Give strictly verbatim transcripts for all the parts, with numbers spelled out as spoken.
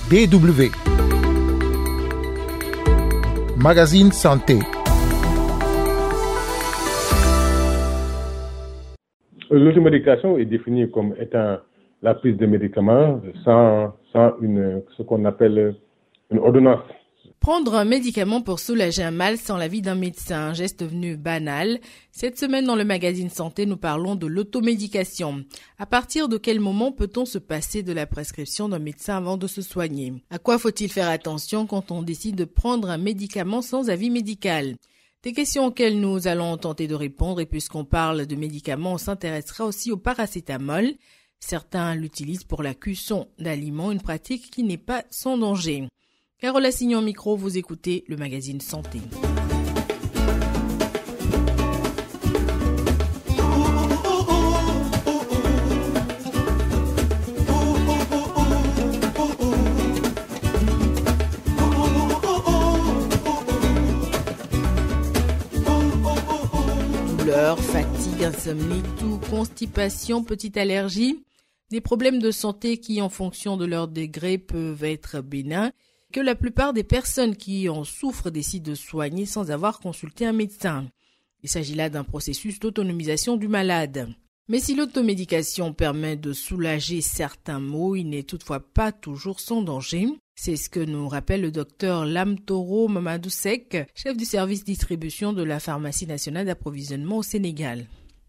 D W. Magazine Santé. L'automédication est définie comme étant la prise de médicaments sans, sans une, ce qu'on appelle une ordonnance. Prendre un médicament pour soulager un mal sans l'avis d'un médecin, un geste devenu banal. Cette semaine, dans le magazine Santé, nous parlons de l'automédication. À partir de quel moment peut-on se passer de la prescription d'un médecin avant de se soigner? À quoi faut-il faire attention quand on décide de prendre un médicament sans avis médical? Des questions auxquelles nous allons tenter de répondre, et puisqu'on parle de médicaments, on s'intéressera aussi au paracétamol. Certains l'utilisent pour la cuisson d'aliments, une pratique qui n'est pas sans danger. Carole Assignon micro, vous écoutez le magazine Santé. Douleur, fatigue, insomnie, toux, constipation, petite allergie, des problèmes de santé qui, en fonction de leur degré, peuvent être bénins, que la plupart des personnes qui en souffrent décident de soigner sans avoir consulté un médecin. Il s'agit là d'un processus d'autonomisation du malade. Mais si l'automédication permet de soulager certains maux, il n'est toutefois pas toujours sans danger. C'est ce que nous rappelle le docteur Lamtoro Mamadou Seck, chef du service distribution de la pharmacie nationale d'approvisionnement au Sénégal.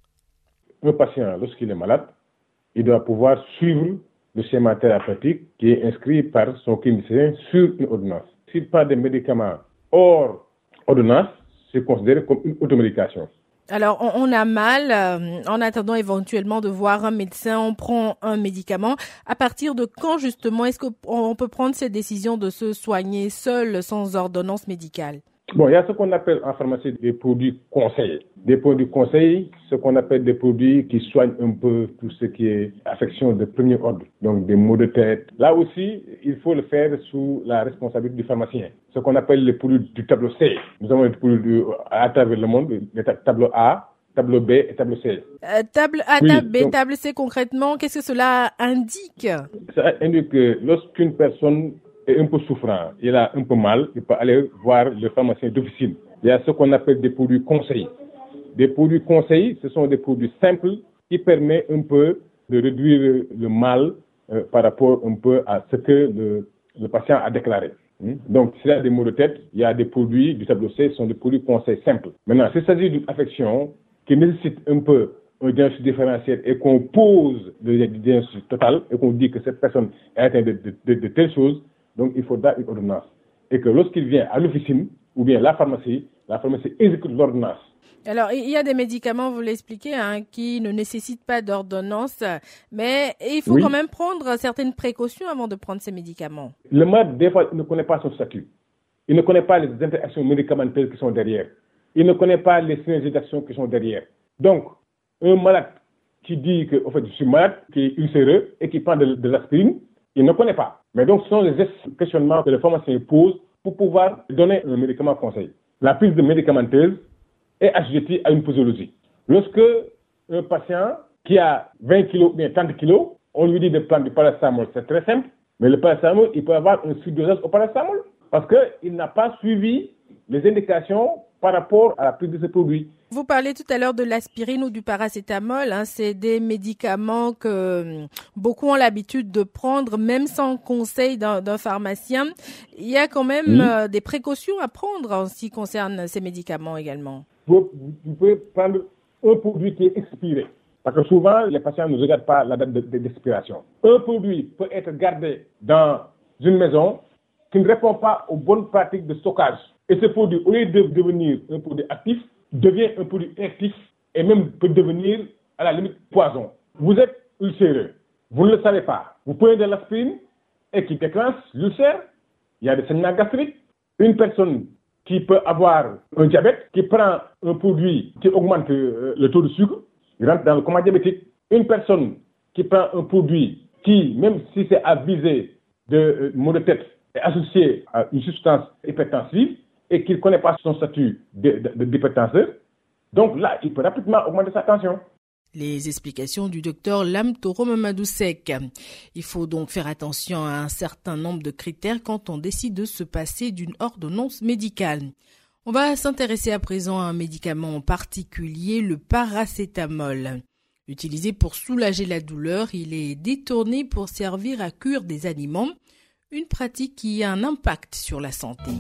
Un patient, lorsqu'il est malade, il doit pouvoir suivre le schéma thérapeutique qui est inscrit par son clinicien sur une ordonnance. S'il prend des médicaments hors ordonnance, c'est considéré comme une automédication. Alors, on, on a mal, euh, en attendant éventuellement de voir un médecin, on prend un médicament. À partir de quand, justement, est-ce qu'on peut prendre cette décision de se soigner seul, sans ordonnance médicale? Bon, il y a ce qu'on appelle en pharmacie des produits conseillés. Des produits conseillés, ce qu'on appelle des produits qui soignent un peu tout ce qui est affection de premier ordre, donc des maux de tête. Là aussi, il faut le faire sous la responsabilité du pharmacien. Ce qu'on appelle les produits du tableau C. Nous avons des produits du, à travers le monde, les tableaux A, tableau B et tableau C. Euh, table A, oui, table B, donc, table C, concrètement, qu'est-ce que cela indique? Ça indique que lorsqu'une personne est un peu souffrant, il a un peu mal, il peut aller voir le pharmacien d'officine. Il y a ce qu'on appelle des produits conseils. Des produits conseils, ce sont des produits simples qui permettent un peu de réduire le mal euh, par rapport un peu à ce que le, le patient a déclaré. Hmm? Donc, s'il y a des maux de tête, il y a des produits du tableau C, ce sont des produits conseils simples. Maintenant, s'il s'agit d'une affection qui nécessite un peu un diagnostic différentiel et qu'on pose le diagnostic total et qu'on dit que cette personne est atteinte de, de, de, de telles choses, donc il faudra une ordonnance. Et que lorsqu'il vient à l'officine ou bien à la pharmacie, la pharmacie exécute l'ordonnance. Alors, il y a des médicaments, vous l'expliquez, hein, qui ne nécessitent pas d'ordonnance, mais il faut oui. quand même prendre certaines précautions avant de prendre ces médicaments. Le malade, des fois, il ne connaît pas son statut. Il ne connaît pas les interactions médicamenteuses qui sont derrière. Il ne connaît pas les synergies d'action qui sont derrière. Donc, un malade qui dit que, en fait, je suis malade, qui est ulcéreux et qui prend de, de l'aspirine, il ne connaît pas. Mais donc, ce sont les questionnements que le pharmacien pose pour pouvoir donner un médicament conseil. La prise de médicamenteuse est assujettie à une posologie. Lorsque un patient qui a vingt kilos ou bien trente kilos, on lui dit de prendre du paracétamol, c'est très simple, mais le paracétamol, il peut avoir un surdosage au paracétamol parce qu'il n'a pas suivi les indications par rapport à la prise de ce produit. Vous parlez tout à l'heure de l'aspirine ou du paracétamol, hein, c'est des médicaments que beaucoup ont l'habitude de prendre, même sans conseil d'un, d'un pharmacien. Il y a quand même oui. euh, des précautions à prendre en ce qui concerne ces médicaments également. Vous, vous pouvez prendre un produit qui est expiré, parce que souvent les patients ne regardent pas la date de, de, d'expiration. Un produit peut être gardé dans une maison qui ne répond pas aux bonnes pratiques de stockage. Et ce produit, au lieu de devenir un produit actif, devient un produit inactif et même peut devenir, à la limite, poison. Vous êtes ulcéreux, vous ne le savez pas. Vous prenez de l'aspirine et qui déclenche l'ulcère. Il y a des saignements gastriques. Une personne qui peut avoir un diabète, qui prend un produit qui augmente le taux de sucre, il rentre dans le coma diabétique. Une personne qui prend un produit qui, même si c'est à visée de maux de tête, est associé à une substance hypertensive, et qu'il ne connaît pas son statut de, de, de, d'hypertenseur, donc là, il peut rapidement augmenter sa tension. Les explications du docteur Lam Toro Mamadou Seck. Il faut donc faire attention à un certain nombre de critères quand on décide de se passer d'une ordonnance médicale. On va s'intéresser à présent à un médicament en particulier, le paracétamol. Utilisé pour soulager la douleur, il est détourné pour servir à cuire des aliments, une pratique qui a un impact sur la santé.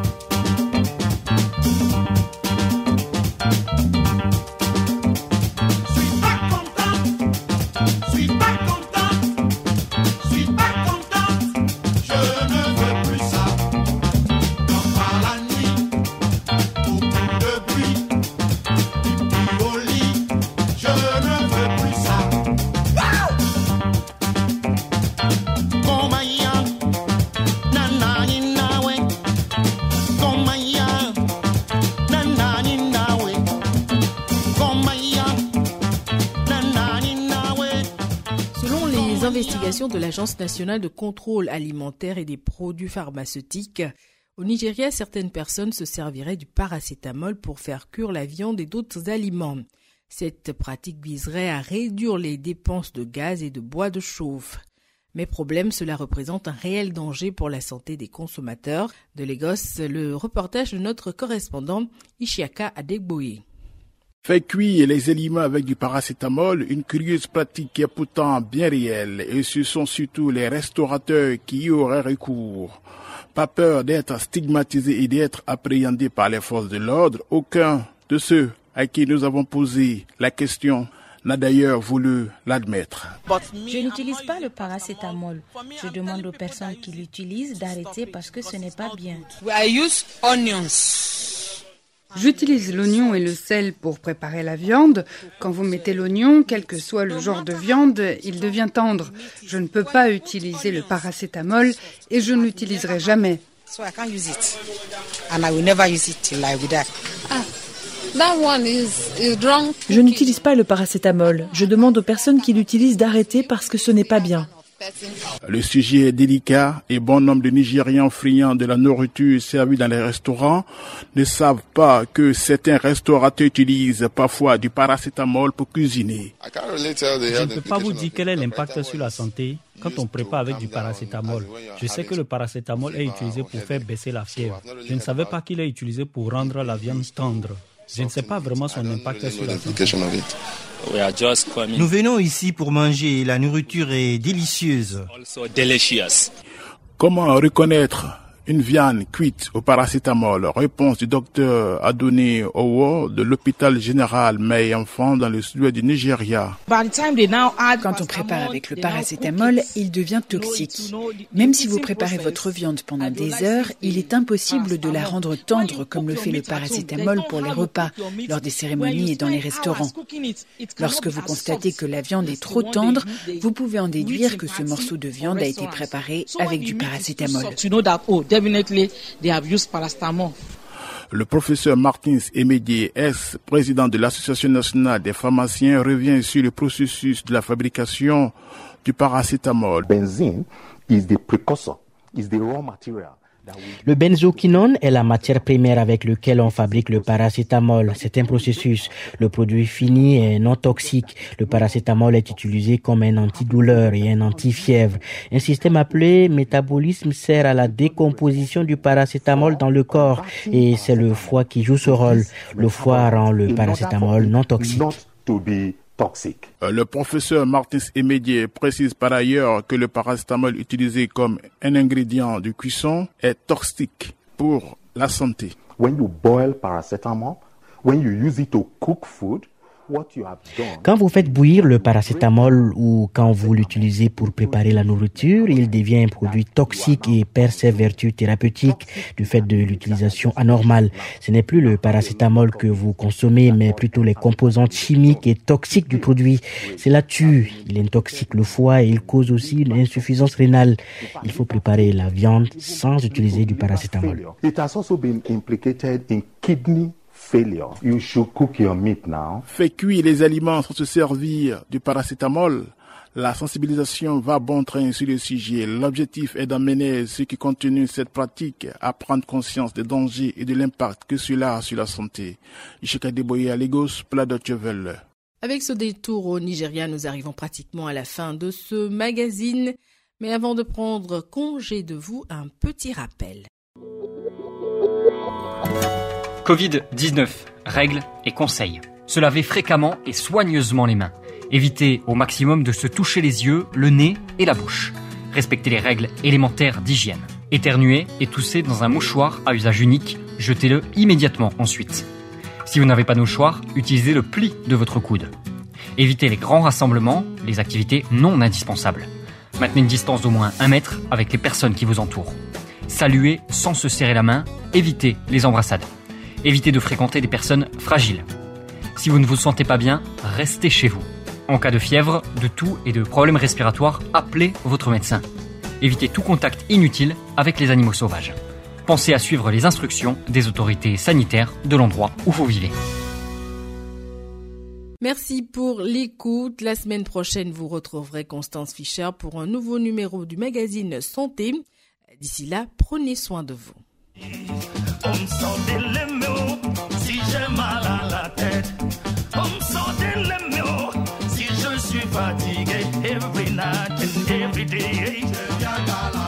Investigation de l'Agence nationale de contrôle alimentaire et des produits pharmaceutiques. Au Nigeria, certaines personnes se serviraient du paracétamol pour faire cuire la viande et d'autres aliments. Cette pratique viserait à réduire les dépenses de gaz et de bois de chauffe. Mais problème, cela représente un réel danger pour la santé des consommateurs. De Lagos, le reportage de notre correspondant Ishiaka Adegboye. Faire cuire les aliments avec du paracétamol, une curieuse pratique qui est pourtant bien réelle, et ce sont surtout les restaurateurs qui y auraient recours. Pas peur d'être stigmatisés et d'être appréhendés par les forces de l'ordre, aucun de ceux à qui nous avons posé la question n'a d'ailleurs voulu l'admettre. Je n'utilise pas le paracétamol. Je demande aux personnes qui l'utilisent d'arrêter parce que ce n'est pas bien. J'utilise l'oignon et le sel pour préparer la viande. Quand vous mettez l'oignon, quel que soit le genre de viande, il devient tendre. Je ne peux pas utiliser le paracétamol et je ne l'utiliserai jamais. Je n'utilise pas le paracétamol. Je demande aux personnes qui l'utilisent d'arrêter parce que ce n'est pas bien. Le sujet est délicat et bon nombre de Nigérians friands de la nourriture servie dans les restaurants ne savent pas que certains restaurateurs utilisent parfois du paracétamol pour cuisiner. Je ne peux pas vous dire quel est l'impact sur la santé quand on prépare avec du paracétamol. Je sais que le paracétamol est utilisé pour faire baisser la fièvre. Je ne savais pas qu'il est utilisé pour rendre la viande tendre. Je ne sais pas vraiment son impact sur la santé. Nous venons ici pour manger et la nourriture est délicieuse. Comment reconnaître une viande cuite au paracétamol? Réponse du docteur Adoni Owo de l'hôpital général May Enfant dans le sud-ouest du Nigeria. Quand on prépare avec le paracétamol, il devient toxique. Même si vous préparez votre viande pendant des heures, il est impossible de la rendre tendre comme le fait le paracétamol pour les repas, lors des cérémonies et dans les restaurants. Lorsque vous constatez que la viande est trop tendre, vous pouvez en déduire que ce morceau de viande a été préparé avec du paracétamol. Le professeur Martins Emedié, ex-président de l'Association nationale des pharmaciens, revient sur le processus de la fabrication du paracétamol. Benzene is the precursor, is the raw material. Le benzoquinone est la matière première avec laquelle on fabrique le paracétamol. C'est un processus. Le produit fini est non toxique. Le paracétamol est utilisé comme un antidouleur et un antifièvre. Un système appelé métabolisme sert à la décomposition du paracétamol dans le corps et c'est le foie qui joue ce rôle. Le foie rend le paracétamol non toxique. Le professeur Martins Emedié précise par ailleurs que le paracétamol utilisé comme un ingrédient de cuisson est toxique pour la santé. When you boil paracetamol, when you use it to cook food, Quand vous faites bouillir le paracétamol ou quand vous l'utilisez pour préparer la nourriture, il devient un produit toxique et perd ses vertus thérapeutiques du fait de l'utilisation anormale. Ce n'est plus le paracétamol que vous consommez, mais plutôt les composantes chimiques et toxiques du produit. Cela tue, il intoxique le foie et il cause aussi une insuffisance rénale. Il faut préparer la viande sans utiliser du paracétamol. It has also been implicated in kidney failure. You should cook your meat now. Fait cuire les aliments sans se servir du paracétamol. La sensibilisation va bon train sur le sujet. L'objectif est d'amener ceux qui continuent cette pratique à prendre conscience des dangers et de l'impact que cela a sur la santé. Ishika Deboye à Lagos, Plat Deutsche Welle. Avec ce détour au Nigeria, nous arrivons pratiquement à la fin de ce magazine. Mais avant de prendre congé de vous, un petit rappel. covid dix-neuf, règles et conseils. Se laver fréquemment et soigneusement les mains. Évitez au maximum de se toucher les yeux, le nez et la bouche. Respectez les règles élémentaires d'hygiène. Éternuer et tousser dans un mouchoir à usage unique, jetez-le immédiatement ensuite. Si vous n'avez pas de mouchoir, utilisez le pli de votre coude. Évitez les grands rassemblements, les activités non indispensables. Maintenez une distance d'au moins un mètre avec les personnes qui vous entourent. Saluez sans se serrer la main, évitez les embrassades. Évitez de fréquenter des personnes fragiles. Si vous ne vous sentez pas bien, restez chez vous. En cas de fièvre, de toux et de problèmes respiratoires, appelez votre médecin. Évitez tout contact inutile avec les animaux sauvages. Pensez à suivre les instructions des autorités sanitaires de l'endroit où vous vivez. Merci pour l'écoute. La semaine prochaine, vous retrouverez Constance Fischer pour un nouveau numéro du magazine Santé. D'ici là, prenez soin de vous. On me sortait les mots si j'ai mal à la tête. On me sortait les mots si je suis fatigué. Every night and every day.